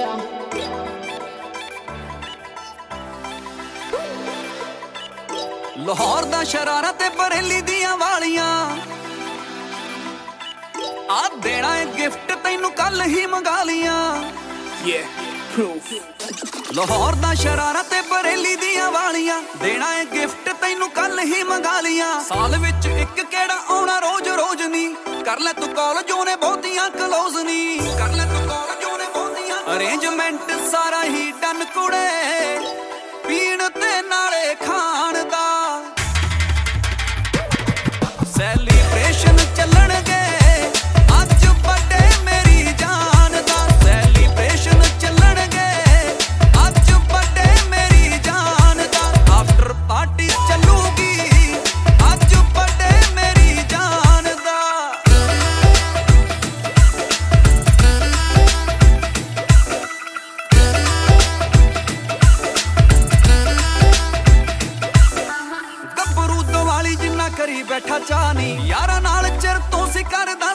ਲਾਹੌਰ ਦਾ ਸ਼ਰਾਰਾ ਤੇ ਬਰੇਲੀ ਦੀਆਂ ਵਾਲੀਆਂ ਆ ਦੇਣਾ ਏ ਗਿਫਟ ਤੈਨੂੰ ਕੱਲ ਹੀ ਮੰਗਾ ਲੀਆਂ। ਲਾਹੌਰ ਦਾ ਸ਼ਰਾਰਾ ਤੇ ਬਰੇਲੀ ਦੀਆਂ ਵਾਲੀਆਂ ਦੇਣਾ ਏ ਗਿਫਟ ਤੈਨੂੰ ਕੱਲ ਹੀ ਮੰਗਾ ਲੀਆਂ। ਸਾਲ ਵਿੱਚ ਇੱਕ ਕਿਹੜਾ ਆਉਣਾ ਰੋਜ਼ ਰੋਜ਼ ਨੀ, ਕਰ ਲੈ ਤੂੰ ਕਾਲ ਜੋ ਨੇ ਬਹੁਤੀਆਂ ਕਲੋਜ਼ ਨੀ, ਕਰ ਲੈ ਤੂੰ ਕਾਲ ਜੋ ਨੇ ਬਹੁਤੀਆਂ। ਅਰੇਂਜਮੈਂਟ ਸਾਰਾ ਹੀ ਡਨ ਕੁੜੇ, ਪੀਣ ਤੇ ਨਾਲੇ ਖਾਣ ਦਾ ਸੈਲੀਬ੍ਰੇਸ਼ਨ ਚੱਲਣਗੇ ਅੱਜ ਬਰਥਡੇ ਮੇਰੀ ਜਾਨ ਦਾ, ਸੈਲੀਬ੍ਰੇਸ਼ਨ ਚੱਲਣਗੇ ਅੱਜ ਬਰਥਡੇ ਮੇਰੀ ਜਾਨ ਦਾ। ਆਫਟਰ ਪਾਰਟੀ ਚੱਲੂਗੀ ਅੱਜ ਬਰਥਡੇ ਮੇਰੀ ਜਾਨ ਦਾ। ਗੱਭਰੂ ਦੀਵਾਲੀ ਜਿੰਨਾ ਕਰੀ ਬੈਠਾ ਚਾਹ ਨੀ, ਯਾਰਾਂ ਨਾਲ ਚਿਰ ਤੋਂ ਸੀ ਕਰਦਾ